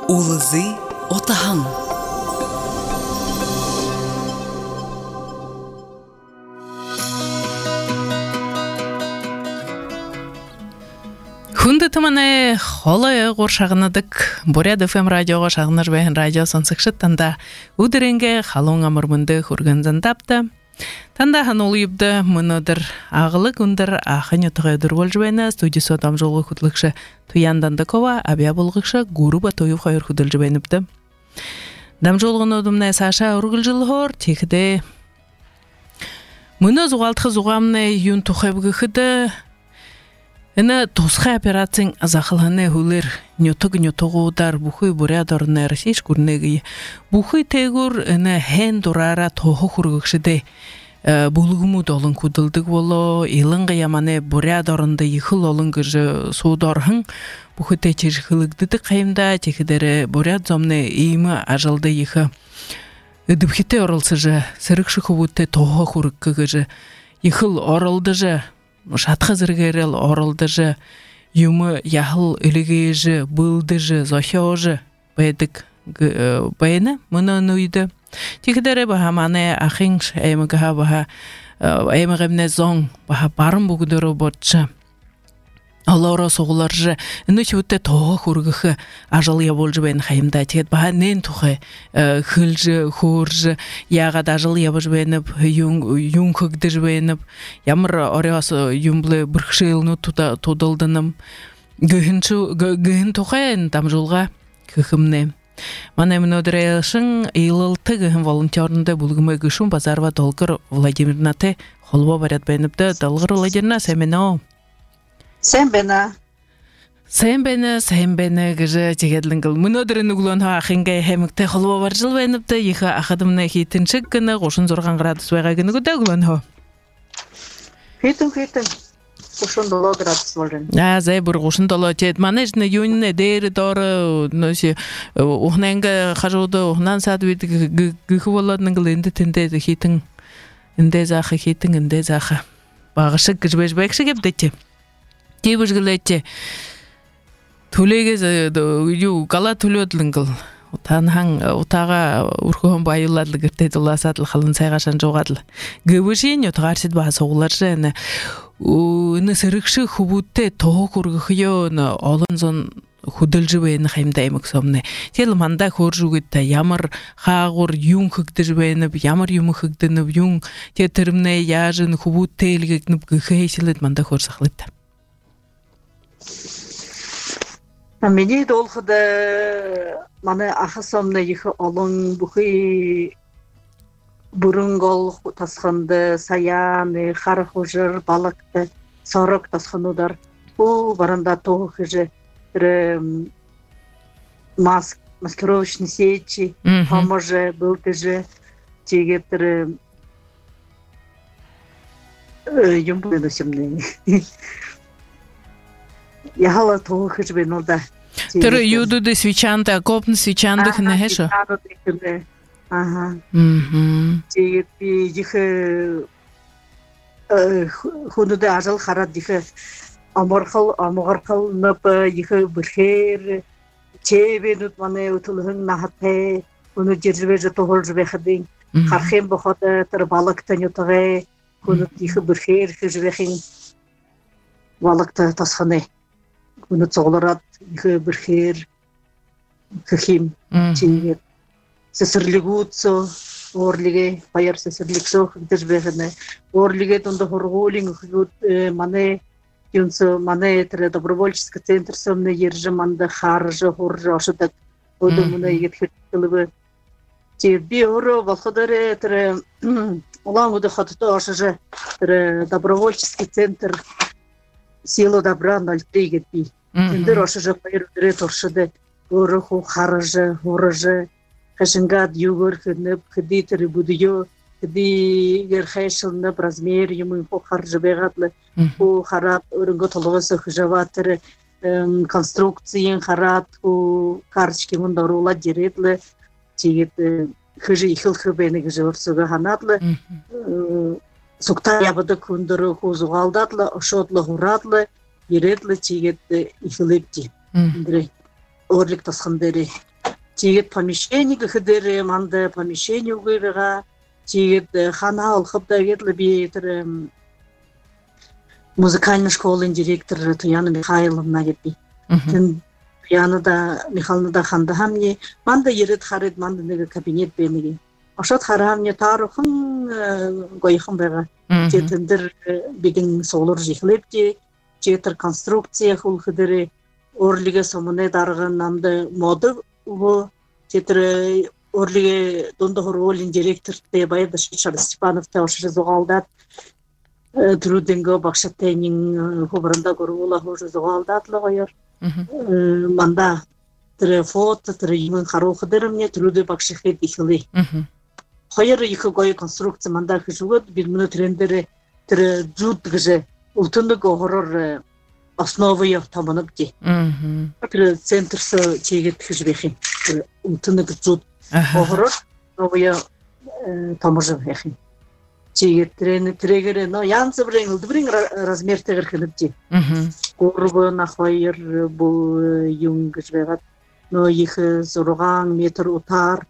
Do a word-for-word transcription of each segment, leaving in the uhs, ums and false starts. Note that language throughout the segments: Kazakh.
Улызы отаһың. Хүнді тыманы холы ғоршағынадық Бурят эф эм радиоға шағыныр бәйін радио сонсықшы танда үдірінге халуң амырмынды хүргінзін тапты. Танда хан олыйыбды мұнадыр ағылы күндір ақын етіғай өдір бол жібәйні студиясы отам жолғы құтлықшы Туянданды кова абия болғықшы ғуруба тойы қайыр құдыл жібәйніпті. Дам жолғын одымна Саша ұрғыл жылы ғор текіде мұны зуғалтқы зуғамны юн тұқайбығы қыды Ина тосха операцияң азақыланы хулер нютуг нютугудар бухой бурядорны российш гурнеги бухой тегур ина хен дурара тоху хургыкшыды булгуму долын кудылдык боло илынга яманы бурядорынды йхыл олын гыжы судорхын бухой течиш хылыгдыды кайымда текидері буряд зомны иймы ажалды йхы ыдыбхите орылсы жы сырыкшы хубутты тоху хургыкы гыжы йхыл орылды жы Шатқа зіргерел орылды жы, юмы яхыл үліге жы, бұлды жы, зохео жы, бәйдік бәйіні мұны нүйді. Текідері баға маны ақыңш әйміға баға әйміғемне зоң баға барын бұғыдыры бұдшы. Аллара соғылар жы, үніш өтті тоғы құрғықы ажал я бол жы бәйін қайымда. Текет баға нен тұқы қыл жы, хор жы, яғад ажал я бол жы бәйініп, юн қығды жы бәйініп, ямыр ориясы юмлы бірқшы еліні тұдылдыным. Гүйін тұқайын там жолға күхімне. Мана мен өдірәйшін ейлілті гүйін волонтерінде бұлғымай күшін базарва долғыр Владимирнаты қолба барят бәйініпті. Долғыр Владимирна сәмені Sen bana. Sen bana, sen bana gıcı çekedilingil. Münödürün uğulun haƙinge hemikte xolba var jıl beynipti. Yıxa axadımna hitinçik gini, qoşun zorgan gradus vayga gini güde uğulun ha. Hitin, hitin. Qoşun dolu gradus valın. Ya, zay bir qoşun dolu. Çet, manejne yunine deri doğru. Nösi, uğnanga xajudu, uğnan saat vidi gıxı voladningil indi tindeydi hitin. Inde zaxı, hitin inde zaxı. Bağışık gıcbeş bekşi gebdeti. Тебүжгілетте төлеге ю кала төлөділінгіл танхан утаға урхуын байыладылы гіртеді уласадыл қалын сайғашан жоғадылы гөбішен өтіғарсет баға соғылар жайны үні сырықшы хубутте тоғы көргіхио олын зон худылжы бәйіні қаймда емік сомны тел манда көржугетті ямыр қағыр юн хыгды жібәйініп ямыр юмы хыгдынып юн те түрімне яжын хубутте елгекніп гүхі ейсілет манда көрсіқлетті Мені долғыды маны ақысымны ехі олың бұхи бұрынгол тасқынды, саяны, қары құжыр, балықты, сорық тасқынудар. Бұл барында тоғы қыжы маскировочный сетчі, поможе, бұл тіжі, тегеттірі юмбылын өсімді. Яхала тоғы хыж бен олда. Түрі юдуды свечанды, окопны свечанды хыны хешо? Ага, свечанды. Ага. Тегет бі дихы хунуды ажал харат дихы аморқыл, аморқыл нөпі дихы бірхер чебен ұтманы ұтылығын нахатты хуну жержібе тоғыл жібе қыдың қархен бұқыды тұр балықтан ұтығы хуну дихы бірхер хыжбеқин балықты тасқаны Күні соғыларат, екі бірхер, күхим, чеңгер. Сесірлігі ұтсо, орліге, байар сесірлік соқ, үдір бәғіні. Орліге тұнды хорғолин, маны, юнсы, маны етірі добровольческий центр сомны ержі, манды харжы, хоржы, ашыдық. Оды мұны егет хертілігі. Би оры, валқыдары етірі, олан өді қатыты ашыжы, добровольческий центр Силу добра ноль три гетпи. Инде рошы же пайрудре торшыды. Орыху харыжы, орыжы. Хашынгад югыр хынып, хыди тірі будыё. Хыди герхайшылынып, размер юмын по харжы бегатлы. По харат, өрінгі толығысы хыжаватыры. Конструкциян харат, по карточки мұнда рула деретлі. Тегет хыжы ихыл хыбені гыжы орсуға ханатлы. Сукта ябыды күндірі хузуғалдатлы, ұшотлы ғуратлы, еретлі чегетті ихілепті. Орлік тасқындары Тегет помещение гыдыры, манда помещение угыйга, тегет хана алхыбда кетлі бейтір музыкальный школын директоры Туяна Михайловна кетпей. Туяны да, Михайловна да ханда хамне, манда ерет харет, манда неге кабинет бенеге. Ашат харамне тарухын гойхын бэга. Жетіндір беген солыр жихлепте, жетір конструкция хулхыдыры, орлиге сомуне дарғын намды моды ұлы, жетір орлиге дондығыр олин директор те байырда Шишар Степанов те ошыры зоғалдат, түруденгі бақшаттайнин хубарында көрі ола хожы зоғалдатлы ғойыр. Манда түрі фото, түрі емін қаруқыдырымне түруді бақшықет ихылы. Hayır yıkı goyu konstruksiya manda kışıgıd bir mını trendleri tırı zut gıcı ultundu goğurur основы tamınıp di. Tırı centersı çeget kışı bekhin. Ultundu zut goğurur основы tamıcı bekhin. Çeget treni tregeri no yansı bir engildi bir razmer teğir kınıp di. Goğurubu nahvayır bu yung gıcı begat. No yıkı zoruğan metr utar.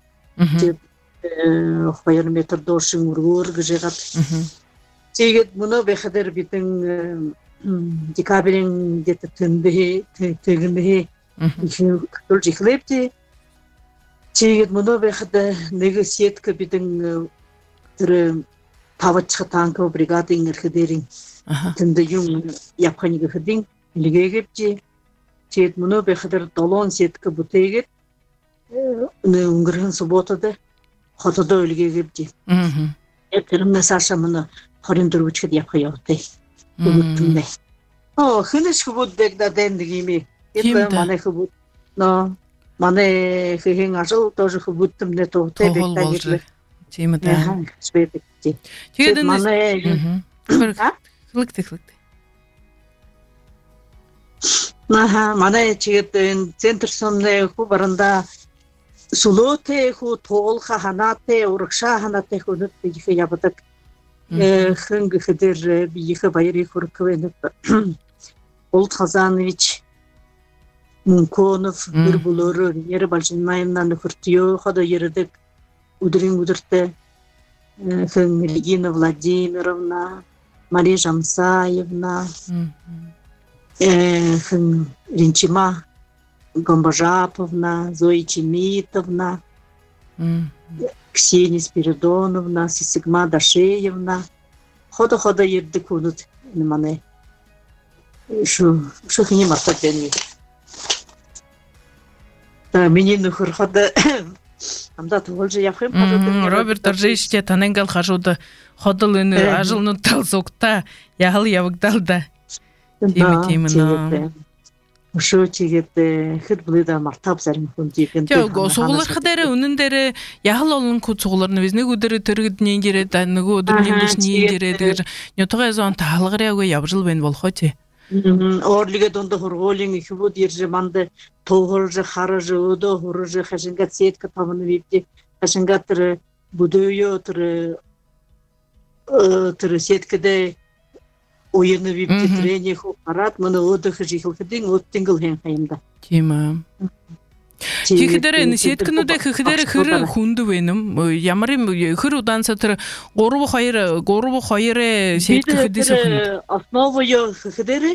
Hayır metr doşun vurur gıcıgat. Çeget bunu bekeder bitin dikabilin deti tündehi, tügündehi kıtıl jiklepti. Çeget bunu bekeder negi siyetka bitin tırı tavatçı tankı brigadin erkederin tünde yung yapkanı gıhedin lige gepti. Çeget bunu bekeder dolon siyetka bu teget ungırın subotada Хотобда өлге кепти. Этерим месашамыны хориндөр үчгэд yapıyor те. Бүгүттүмне. О, хинеш хубуд дегда дендигими. Это мане хубуд. Но мане хин ажыл тоже хубуттүмне то те бектагирле. Темада. Спетти. Тэгээд мане. Хлыкты хлыкты. Наха, мане чигет центр сомне хубарында Сулоте ху тоол ханате урыкша ханате хунут бихе ябыдык. Хынг хыдыр бихе байри хурквенып. Олд Хазанович Мунконов bir bulur yeri balжинмайымнан хуртиё хода еридик удрин удырты. Хын Регина Владимировна, Мария Жамсаевна, хын Ринчима Гомбажаповна, Зоя Чемитовна, Ксения Спиридоновна, Сисигма Дашеевна. Хода-хода ердік өнуд мане. Шу хіне мақтап бәнге. Менен үхір хода амда тұғылжы яқым. Роберт Аржейште таненгал хажуды ходыл үні ажылны тал соқта яғыл явықдалда. Темі-темі. Ошо чегетте хит булыда мартап зарим хунтиген. Жо соғылар хадары үніндері яғыл олын көт соғыларны безне өдірі түргідінен кереді, әнігі өдірінен бішінен кереді. Нетоға езуан тағылғыр яғы ябжыл бен бол хоте. Орлиге донды хұрғолин үкібуд ержі манды тоғыржы, харыжы, өді, хұрыжы, хашынғат сетка тамыны бепті. Хашынғат түрі бұдойы, түрі сеткіде oyunu bir treni hoparat mını oda hıjıl hıdın ottengil hen hayımda. Тема. Тихидere нисеткіні де хидere хыры хунду венім. Ямарым хыр удан сатыр горубу хайры, горубу хайры сеткі хидесі хунду. Основою хидere.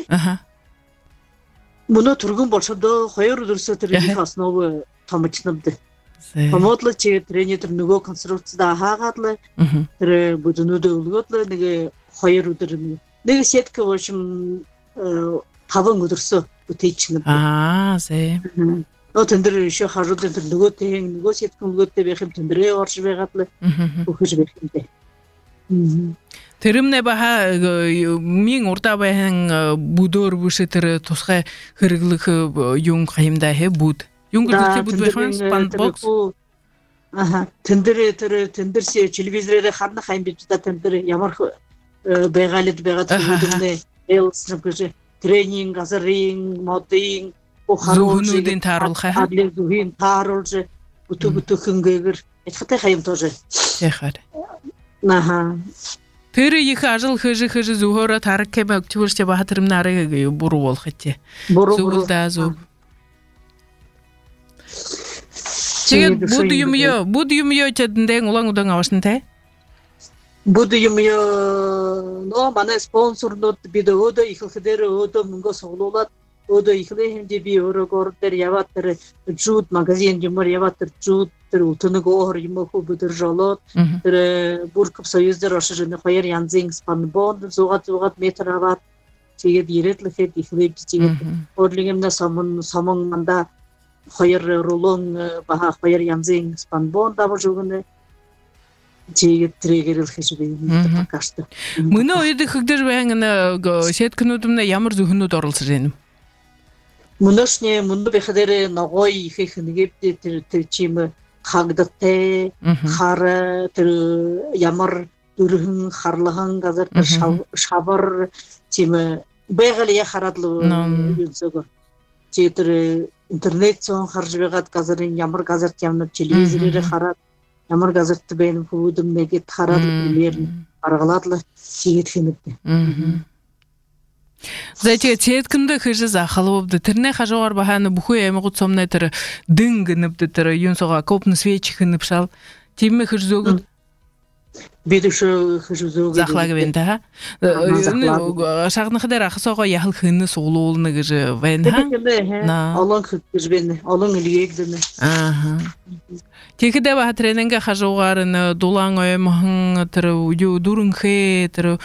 Bunu turgun başında hayır udursa treni основы tamıçnımdı. Помодлы че трени тренуго конструкцияда хагатlı. Тре будunu da ulgotlı неге hayır udurmu. Неге сетка в общем таван удурсо утечнэ. Аа, зэ. Но тэндэр шо хажууд тэндэр нөгөө тэн нөгөө сетка нөгөөтэй байх юм тэндрээ орж байгадлаа. Өгөж байх юм бэ. Тэрэмнэ баха мин урда бахан бүдөр бүшэтэр тусгай хэрэглэх юм хаймда хэ бүд. Юм гэдэг бүд байх юм спанбокс. Аха, тэндэр тэр тэндэрс телевизорээр харна хайм бич та тэндэр ямар байгалд байгаад бүдүнэ элснэп гэж тренинг, азаринг, модинг, Зүүнүүдийн тааруулах хаа. Зүүнүүдийн тааруулж бүтэ бүтэ хөнгөөр ятгатай хайм тоож. Яхаар. Наха. Тэр их ажил хэж хэж зөөрө тарах кэбэ өгчвэрч баатарм нарыг буруу болох чи. Буруу да зүг. Чеге бу дүйүмүө, бу дүйүмүө чединден улаң удаң авашынтай? Бу дүйүмүө, но мана спонсорнут биде ода ихилхидер ода мунго соглуулат, ода ихилехинде би өрөгөрдер яваттыр, жут магазин юмор яваттыр, жут утыныгы оор юмоху будыр жолот, буркып союздер ошыжыны қойыр янзин спанбон, зугат-зугат метр ават, чеге диретлихет ихилеп чеге орлигемне самын самыңманда қойыр рулон баха қойыр янзин спанбон дабы жугыны чеге трегерил хешбейін покашты. Мына ойды хыгдыр бәңіні сеткінудымна ямар зүхіну дорылсы женім? Мынашне, мынды бәхедері нағой хехінігепті тірчимі хагдықты, хары, ямар үрігін, харлығын қазір шабыр, чемі бәғілия харадлы үнсігі. Четірі интернет соң харжыбеғат қазірін ямар қазір темніп телевизорері харад, ямар қазірті бәйнім көбудым мегет харадлы білерін арғаладлы сегет хеметті. Зайче цеткинде хыжы захалы болду. Тирне хажогар баханы буху эми кутсомна тир дынгынып тир юнсога копны свечи хынып шал. Тимме хыжзогу Бидушу хыжзогу захлагы бенда. Шагны хыдар ахсога яхыл хынны соолуулны гыжы венха. Алан хыттыр бенне, алан илегдене. Аха. Текиде ба тренинге хажогарын дулаң оймахын тир ю дурунхе тир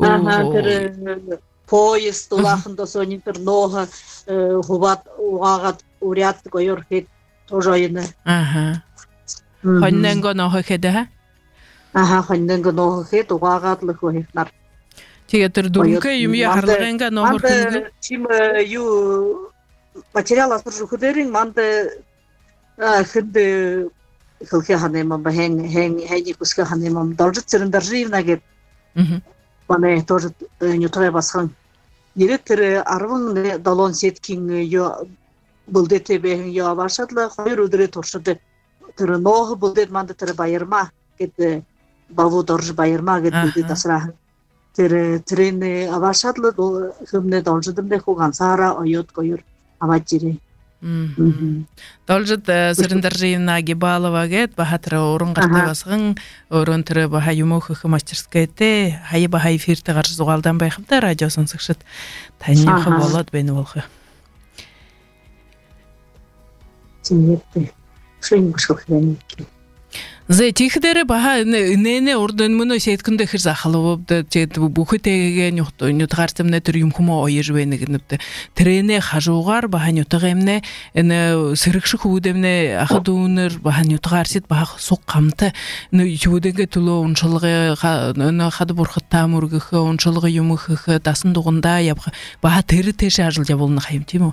поезд улахында сонитер нога хубат угагат уряд койор хет тожайны. Ага. Ханненго нога хеде? Ага, ханненго нога хет угагатлы койхнар. Тегетер дурунке юмия харлыгенга нога хеде. Чим ю материал асыржу худерин манды хынды хылхе ханемам бахен хен хеди куска ханемам должит цирындарживна гет. Бане тоже не треб басхан. Директор арвын далон сеткин ё булдете бехин ё башатлы хойр удре торшды. Тыры ног булдет манды тыры байырма кет баву дорж байырма кет булдет асра. Тыры трене авашатлы хымне долждым де хуган сара ойот койур авачири. Должит сырындаржиевна Гибалова гет бахатра орын картай басгын орын тыры баха юмохы мастерскайте хай баха эфирте каршы зугалдан байхыпта радиосын сыкшыт таньяхы болот бени болхы. Тинетте. Шын бушохлен. Зе тихдері баха нене ордын мұны сеткінді хыр зақылы болды, жет бұхы тегеге нютғарсымны түр юмхыма ойы жуэні гініпті. Тірене хажуғар баха нютығемне, сырықшы құудемне ақыдуыныр баха нютғарсет баха соқ қамты, чуденге түлі оншылғы қады бұрқыттам ұрғықы, оншылғы юмықықы, тасын тұғында япқы, баха тері теші ажыл жабылыны қайым, теймі?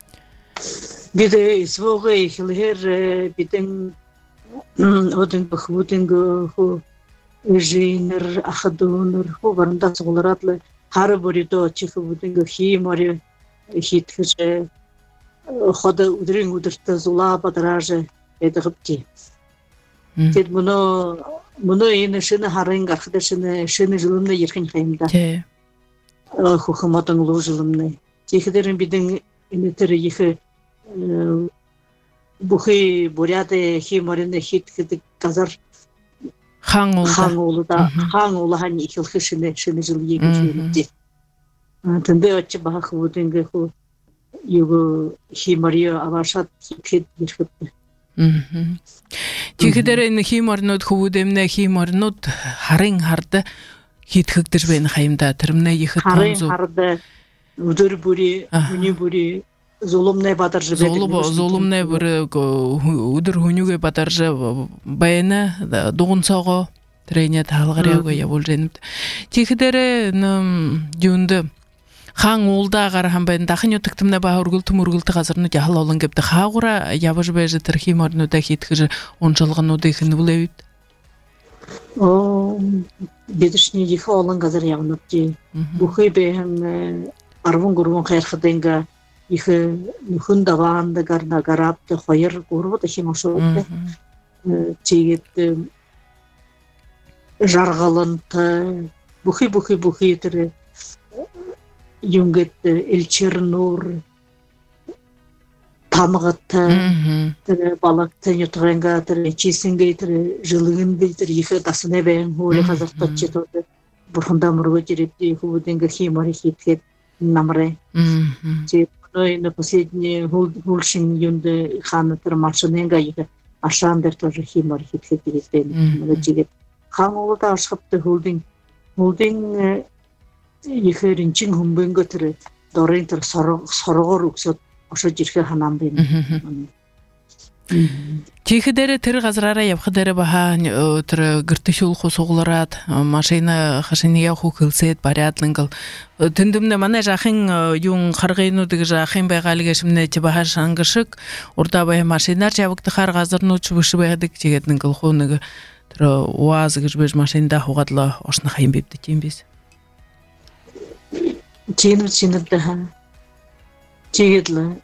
Биде своғы ехілгер бітін Одын бахудынғы ху жейнер ахадуныр ху барында соғыларатлы хары боридо чихы будынғы химари хитхыжы хода удрин удырты зула бадаражы эдіғіпті. Тед мұны мұны ені шыны харын ғарқыда шыны шыны жылымны еркен қайымда. Хухыматын ұлу жылымны. Техідерін бидің енетері ехі Бухи буряды химарины хит хит казар хаңулы да хаңулы хани хилхи шыны шыны жыл егінші. Тынды отчы бағы будынғы ху югу химария авашат хит ерхіпті. Тегедерін химарнуд худемне химарнуд харың харды хит хиктір бәйін қайымда түрімне ехі тонзу. Харың харды үдір бүри, үні бүри Золумне батаржы бәдік. Золумне бір үдір хүнюге батаржы байыны доғын соғы трейне талғыр еуге ебол женіпті. Текідері жүнді хаң олда қараған байын дақын өтіктіміне баға үргілтім үргілті қазырны жағыл олын кепті. Қағыра ябыж бәжі түрхим орны өті кеткіжі оншылғын өті екіні бұлай өйт? Бедішіне ехі олын қазыр яғыныпты. Бұқы бәйін арвын ғұрвын қайырқыдыңға Ихы нүхін даванды гарна гарапты қойыр ғұрвы да химашылықты. Чегетті жарғалынты, бұхи-бұхи-бұхи түрі юнгетті Элчер Нур, тамығытты, тірі балықты нютығанға, тірі чесінге, тірі жылығынды, тірі ехі дасыны бәйін хулы қазақтат жетуді. Бұрхында мұрғы жерепті, хубуденгі химары хеткет намыры. Но последние хулшин юнды ханы тірі машыненға ехі ашандыр тоже химары хеткет беретпен. Хан олы да ашқыпты хулдың. Хулдың ехі ринчин хумбынғы тірі дорын тірі сарығыр үксет оша жерге ханам бейін. Тихидері тірі қазырара епқыдері баға түрі гіртішіл қосуғыларад, машина қашынеге құқылсет, барятлыңғыл. Түндімді мана жақын юң қарғайнудығы жақын байғалығы шымне чебаға шаңғышық, орда бай машинар жабықты қар қазырну чүбіші байғадық жегетіңгіл қонығы түрі уазығы жібеш машинда хуғадлы ошны қайын бепті тенбес. Теніп теніпті ха. Жегетлі.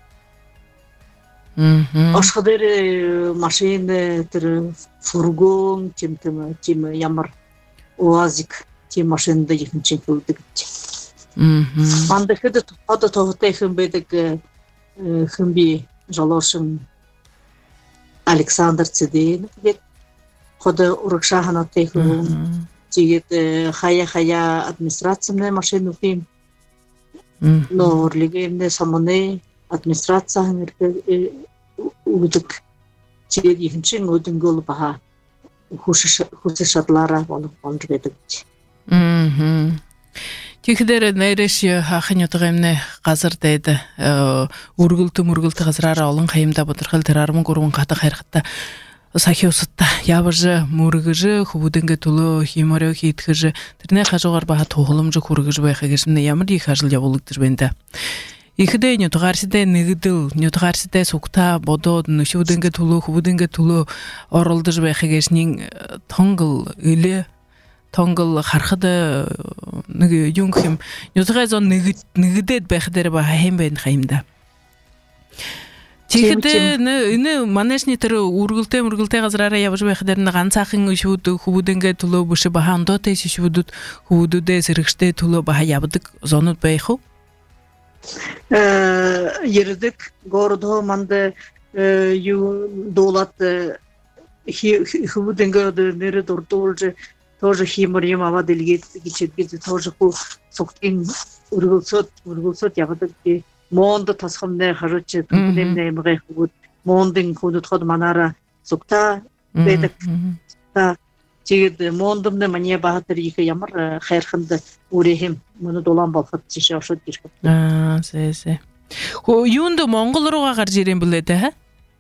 Ашқадары машина, тірі фургон, темтімі, темі ямар уазик, тем машинада екінші көлдік. Мандықыды тұқпады тоғыттай хүмбедік хүмбе жалошын Александр Цеденов дед. Ходы ұрықшағын аттай хүмбе. Жегет хая-хая администрациямны машину фим. Но орлигемне саманы администрацияны үгідік жегет екіншін өдің көлі баға құсы шадлара болып олыр бедік. Текідері нәйреші ақын өтіғемне қазір дейді үргілті-мүргілті қазырара олың қайымда бұтырғыл тірарымын көруін қаты қайрқытта сахи ұсытта ябыжы, мүргіжі, құбудыңғы тұлы, химарау кейткіжі, түріне қажуғар баға тоғылымжы көргіжі байқа кешімді ямыр екі ажыл ябылықтыр бенді. Икіде нютғарсиде нигидил, нютғарсиде сукта, бодо, нушудыңғы тұлы, құбудыңғы тұлы орылдыж байқа кешінің тоңғыл үлі, тоңғыл қарқыды юңхим, нютғайзон нигидет байқыдары баға хем бәйін қайымда. Тихиде үні манешні түрі үргілте-үргілте қазырара ябыжы байқыдарында ғансақын үшуді құбудыңға тұлы бұшы баға ұндо тейсі үшудуд құбудуде сірікште тұлы баға ябыдық зонуд байқу? Ерідік ғорды манды долат құбудыңға нері дұрды олжы тоже химарим ава делгет кечетгеді тоже құл соқтың үргілсот, үргілсот ябыдық Монды тасқымне қажытшы, күнемне еміғай құбыд. Мондың құдытқыд манара сұқта бәдік. Жегеді мондымны мәне бағытыр екі ямыр қайырқынды өрехім. Мұны долан балқыд жеше ашыд кешкіп. Сәй-сәй. Юнды Монғол ұруға қар жерен біледі,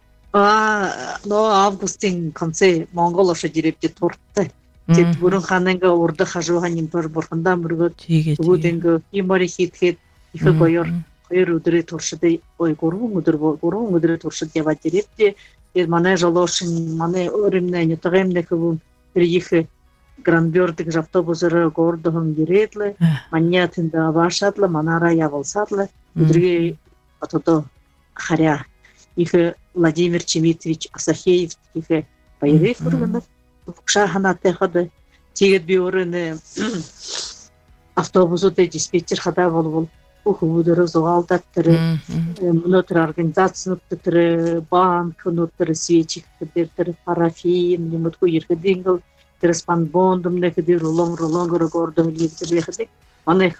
ә? Но августың конце Монғол ашы жерепте тортты. Тет бұрын қаныңға орды қажуғанын тор бұрқында мүргід. Бүгінгі имари хет-хет, екі қойыр. Қойыр өдірі тұршыды, ой, көруң өдір, көруң өдірі тұршыды дева дерепте, мане жалошын, мане өрімне, нетағемне көбім, бір екі гранбердік автобусыры көрдіғын ередлі, мане атында авашадлы, манара явылсадлы, өдірге атыды харя, екі Владимир Чемитович Асахеев, екі байыры көргінді, ұқшағын аттайқады, тегет бей өріні автобусыды диспетчер қада бол-бол, Ухудары зоғалдат түрі, мұнытыр организацияны түрі, банк, мұнытыр свечик түрі, парафин, мұнытқы ергідіңгіл, түріспан бондымны кедер ұлың-ұлың ғыры көрдің егдір ехідік. Маны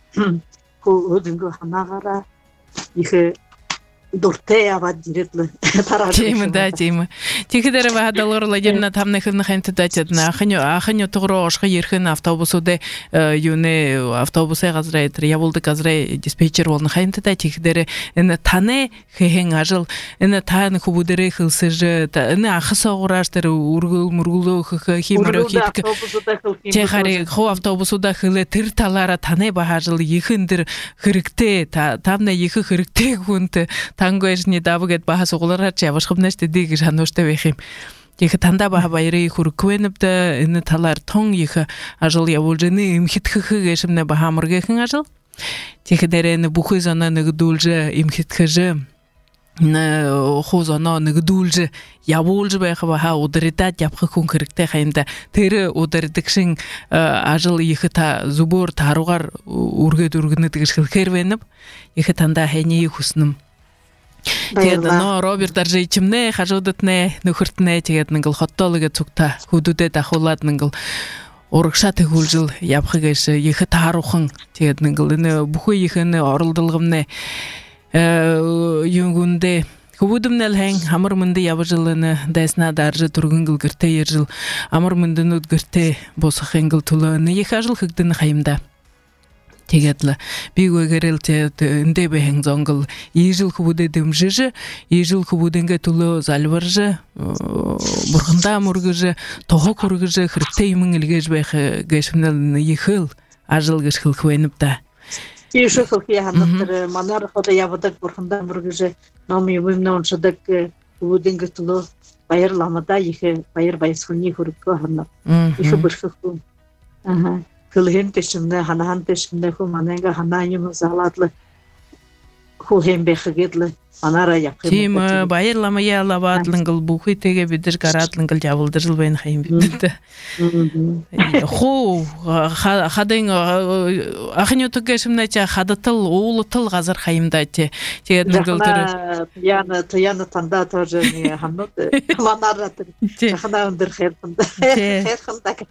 өдіңгі ханағара, ехі дұртей авад директлі таражы. Теймі, да, теймі. Текедері бағадалыр ладерна тамны қылны қайынты датетіні. Ақын өтіғыры ошқы ерхін автобусуды юны автобусай қазырайтыр. Я болды қазырай диспетчер олны қайынты да. Текедері іні таны қайын ажыл, іні таны құбудыры қылсыжы, іні ақы соғыраштыры, үргіл-мүргілі қықы, химарау кеткі. Техари қо автобусуда қылы тір талара таны бағажыл екіндір қырыкте, тамна екі қырыкте күнті. Танго ешіне дабығет баға соғылар атшы, абашқып нәшті дегі жаношты бәйхем. Егі танда баға байыры екұры көеніпті, іні талар тоң екі ажыл яулжыны имхитхықы кешімні баға мұргекін ажыл. Тегі дәрені бұқы зана нүгідулжы, имхитхыжы, хозана нүгідулжы, яулжы байқы баға удыритат япқы күн кірікті қайымда. Тері удыритікшін ажыл екі та зубор таруғар үргет үргіні тігішкіл кервеніп, екі танда әне екісінің. Тэгээд но Роберт аржичмнэ хажуудатнэ нөхөртнэ тэгээд нэгэл хоттоолгээ цугта хөдүүдэд ахуулаад нэгэл урагшаа тэгүүлжил явхаг эш их тааруухан тэгээд нэгэл энэ бүхий их энэ оролдолгомнэ юугүндэ хөвөдөмнэл хэн хамар мөндөд явжил энэ дэснаа дарж түргэнгэл гэртээ ярьжил амар мөндөнүүд гэртээ босох ингэл төлөө нэг их ажил хэгдэн хаямда тэгээд л бигвэгэрэл тэндэ бэхэн зонгол ижил хөвөдөд дэмжиж ижил хөвөдөнгө төлөө залварж бурхандаа мөргөж тохог хүргэж хэрэгтэй юм илгээж байх гэшмнэл ихэл ажил гэж хэлэх вэнэвда ижил хөхий ханатар манар хода явдаг бурхандаа мөргөж ном юм уншдаг хөвөдөнгө төлөө баярламада их баяр баясгүний хүргөө хана их бүрхэх аа Кылген тешинне ханахан тешинне ху маненга ханаим заладлы ху хембехгедлы манара япкы. Тим баярламая лавадлынгыл бухи теге бидер гарадлынгыл жабылдырыл бен хайм бидде. Ху хадын ахнюту кешимне ча хадатыл уулытыл газар хайымда те. Тэгээд нүгөлтөр яна таяна танда тоже не ханут манара те. Хана өндөр хэрхэнд. Хэрхэнд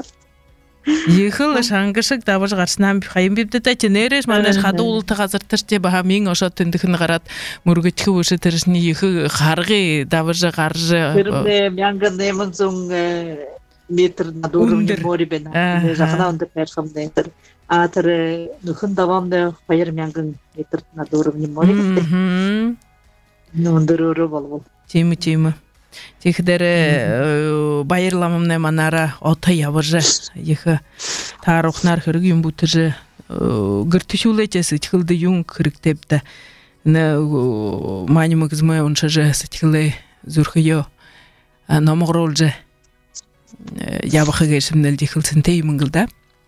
Ихэл шангашиг давж гарснаа хайм бивдэт ч нэрэж манайш хадуулт газартар чи баха мин ошот тэндхэн гараад мөргөчхөө өшө тэрсний их харгы давж гарж тэрнэ мянган нэмэнзун метр надурын мори бена захана онд перхамдэ тэр а тэр нөхөн давамд хоёр мянган метр надурын мори гэдэг нөндөрөөрөө болвол тийм тийм Тэгэхдэр баярламамнэ манара отой явж их таарухнаар хэрэг юм бүтэж гэртшүүлээчээс ичгэлдэ юм хэрэгтэвдэ нэ манимагзмэ уншаж сэтгэлээ зүрхөө номгоруулж явах гэсэмнэл ихэлсэнтэй юм ингэлдэ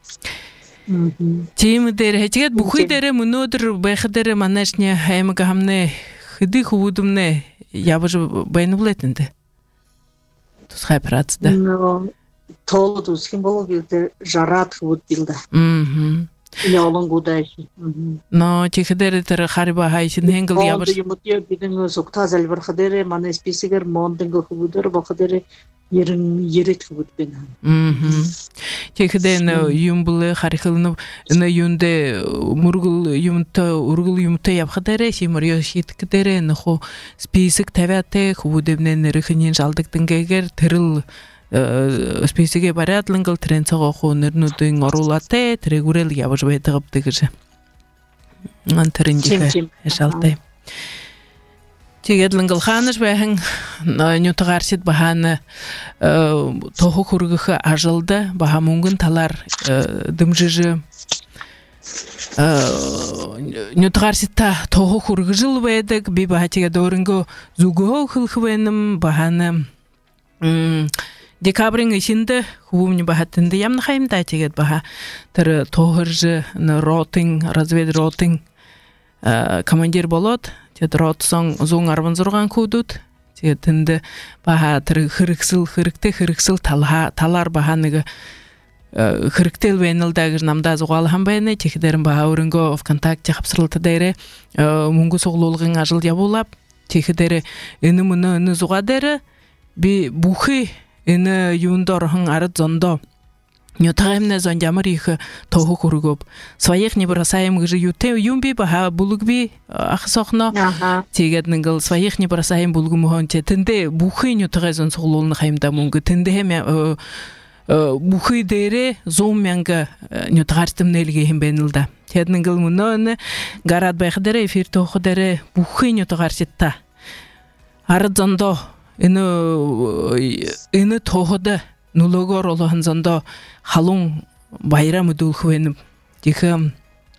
тийм дээр хэжгээд бүхий дээр өнөөдөр байх дээр манайшны хаймаг хамнэ хэдий хөвөдөмнэ явж байнуулэтэнд тусгай працда но толд усхим бологид жарат хөвөдилдэ мм ялон гудааши но тэгэхдэр тэр хариба хайшин хэнгэл явж юм уу бидэн сукта залбар хадэрэ манай списигэр мондинг хөвөдөр бохдэрэ ерэн ерэт хөвөд бэн мм тэгэхдэн юм булэ харихлны нэ юндэ мөргөл юмтай өргөл юмтай явхадэрэ шимэр шитгэдэрэ нөхө списик тавиатай хөвөдөмнэ нэрхэнийн жалдагдангэгэр тэрэл списигэ бариадлангал тренцогоо нэрнүүдийн оруулаатай тэрэгүрэл явж байдаг гэж антэринжихэ шалтай Тэгээд лангал ханаш байхан нютагаарсид бахана тохо хүргэх ажилда баха мөнгөн талаар дэмжиж нютагаарсита тохо хүргэж байдаг би баха тэгээд өөрөнгөө зүгөө хөлх бэнэм бахана декабрийн ишиндэ хөвөмний бахатанд ямна хаймда тэгээд баха тэр тохорж ротинг развед ротинг командир болоод тэгээд ротсон one sixteen кодууд тэгээд тэнд баха тэр хэрэгсэл хэрэгтэй хэрэгсэл талаа талаар баха нэг хэрэгтэй байна л да гэж намдаа зугаалхан байна. Тэгэхдэр баха өөрөнгөө ВКонтакте хавсралт дээр мөнгө суглуулгын ажил явуулав. Тэгэхдэр энэ мөн энэ зугаа дээр би бүхий энэ юунд орхон ард зондоо Нютагэмнэ зон ямар их тохо хүргөв. Своих не бросаем гэж юутэй юм би баха бүлэг би ах сохно. Тэгээд нэгэл своих не бросаем бүлэг мөн тэндэ бүхий нютагай зон суглуулны хаймда мөнгө тэндэ хэм бүхий дээрээ one thousand нютагартым нэлгээ хэм байна л да. Тэгээд нэгэл мөнөө гараад байх дээрээ эфир тоохо дээрээ бүхий нютагарчитта ард зондоо энэ энэ тооход нулогоор олон зондоо халуун баяраа мэдүүлэх вэ тийм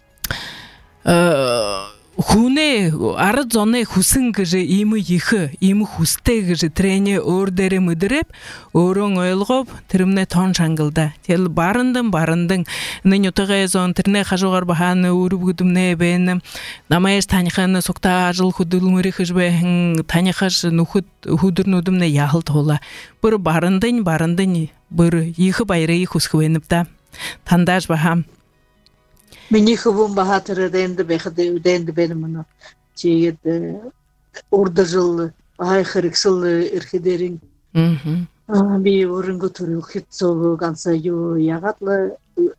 хүнээ ард зоны хүсэн гэж ийм их ийм хүстэй гэж тренер өөр дээрээ мэдрэв өөрөө ойлгов тэрмнэ тон шангалда тэл барандан барандан нэнютгээ зон тэрнэ хажуугаар бахан өрөвгөдмнэ бэн намайс танихан сукта ажил хөдөлмөрөх бэхэн танихаш нүхэд хөдөрнөдмнэ яхал тула бүр барандан барандан бүр их баярыг хүсэх вэнэвда тандаж баха Миний хөвөн бахатэр дэнд бэхд үдэнд бэнэмнө чигэд орда жыл ай хырыксыл эрхедерин Мгм. би орынго туру хитсол ганса ю ягатлы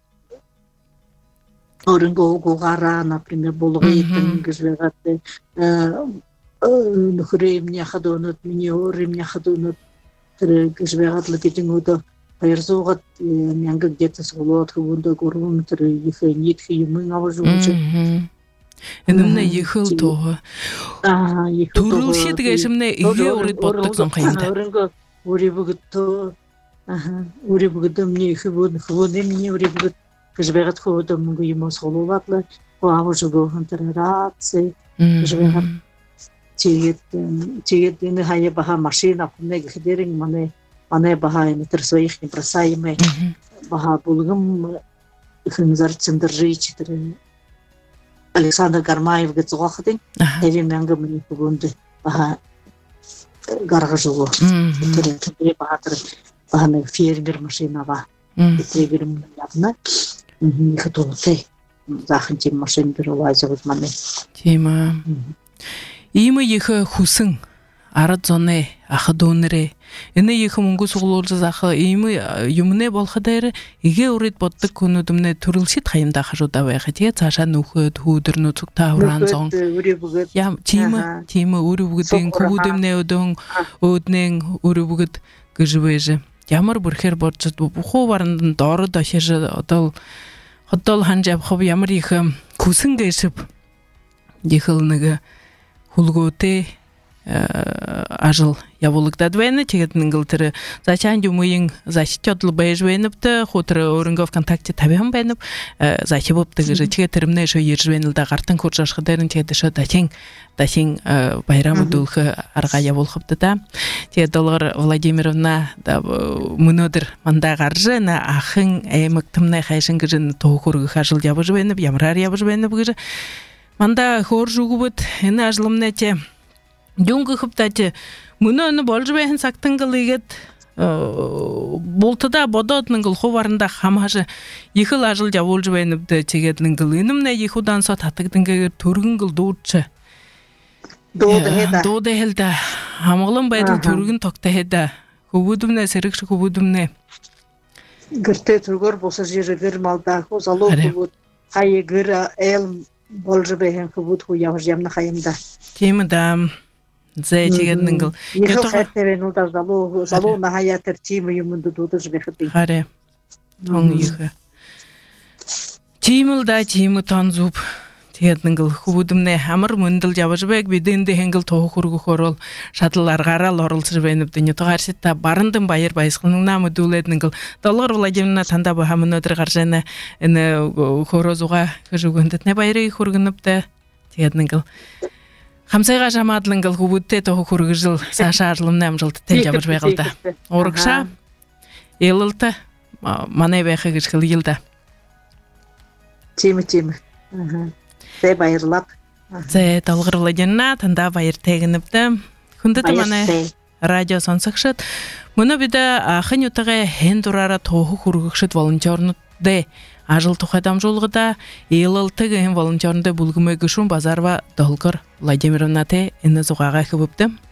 орынго гугара, например, болгойтын гыжвегаты нухрем няхадонот мне орем няхадонот гыжвегатлы кетингудо Пайрзогат мянга где-то сголот хубунда горун тыр ихе нитхи юмын аважуучу. Энемне ехыл того. Аа, ехыл того. Турылши дегешимне иге урит боттук сомкайында. Орынго ури бугутто. Аха, ури бугутто мне ихе бун хубун эмне ури бугут гыжвегат хубудо мунго юмос голулатлы. О аважуго хантарараци. Гыжвегат чигет чигет эне хая баха машина кумне гидерин мане Ане баха метр своих не бросаемые, баха булгам хинзар цендержич, Александр Гармаев гацохатин, эви мянга мне погунды баха гаргажуго, теперь баха тер баха не фермер машина ба, теперь мне явно не хотелте заханти машин перелазить вот мане. Тема. Има еха хусын. Арат зоне ахадонере эне екі мөнгө сугулуулжа захы эми юмне болхадайры иге урит боттук күнүдүмне түрүлшит хайымда хажуда байга тие цаша нүхөт хүүдүрнү цукта уран зон ям тима тима өрү бүгүдүн күбүдүмне өдөн өднен өрү бүгүд гыжбеже ямар бүрхер борчут буху барындын дору дашыжы одол одол ханжап хоб ямар ихе күсүн гэшип дихылныгы хулготе ажыл ябулыкта двойны тегетнин гылтыры зачан думыйын защитётлы бэжвенипты хотыры орынга ВКонтакте табям беніп захибыпты гыжы тегетеримне шо ержвенилда гартын куржашкыдарын тегедишо датен датен байрамы дулхы арга ябулхыпты да тегедолгар Владимировна да мынодыр манда гаржы на ахын эймыктымнай хайшын гыжын тоокургы хажыл ябыжвеніп ямрар ябыжвеніп гыжы манда хор жугубыт эне ажылымнете Дюнга хыптате муны болжбehen сактынгылыгет болтыда бодотнынгыл ховарында хамажы ихыл ажыл жаболжбенипде тегетнингылынымне ихудан со татыгдынгер төргүнгыл дууччы дода хеда дода хелда амгалым байдыл төргүн токта хеда хубудумне серикши хубудумне гырте тургор болса жери гыр малда хозалоо хубуд хайы гыр эл болжбehen хубуд хуяж ямна хайымда темда Зе тегетнингл. Ихо хэттерен улда залу залу на хаятер тим юмунду дудуж бехти. Харе. Тон ихе. Тимулда тиму танзуп тегетнингл хубудумне хамыр мындыл жабыжбек бидинде хенгил тоохургу хорол шатылар гарал орулсырбенип дүнө тогарситта барындын байыр байскынын намы дулетнингл. Доллар Владимировна танда ба хамынодыр гаржана эне хорозуга кыжугөндетне байры хургыныпты тегетнингл. Хамсайга жамадлынгыл хубутте тоху хургыжыл сашарлым намжылты тенжабыр байгылды. Орукша элылты мане байхы гышкыл йылда. Чимы-чимы. Зе байырлап. Зе талгырладенна танда байыр тегініпті. Күндіті мане радио сонсықшыт. Мұны биде ахын ютығы хен турара тоху хургышыт волонтернуде. Ажыл тухайдам жолғыда елылты гейін волонтернуде бұлгымай гышын базарва долгыр Владимировна те ені зуғаға кыбыпты.